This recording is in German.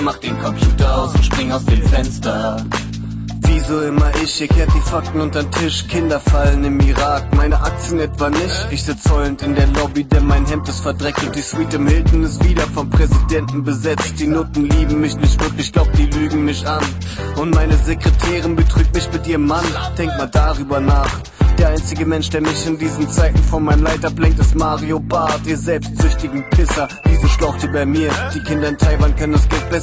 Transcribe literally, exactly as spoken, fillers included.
mach den Computer aus und spring aus dem Fenster. Wieso immer ich, ihr kehrt die Fakten unter den Tisch. Kinder fallen im Irak, meine Aktien etwa nicht. Ich sitz heulend in der Lobby, denn mein Hemd ist verdreckt. Und die Suite im Hilton ist wieder vom Präsidenten besetzt. Die Nutten lieben mich nicht wirklich, glaub die lügen mich an. Und meine Sekretärin betrügt mich mit ihrem Mann. Denk mal darüber nach. Der einzige Mensch, der mich in diesen Zeiten von meinem Leid ablenkt, ist Mario Barth. Ihr selbstsüchtigen Pisser, wieso schlaucht ihr bei mir? Die Kinder in Taiwan können das Geld besser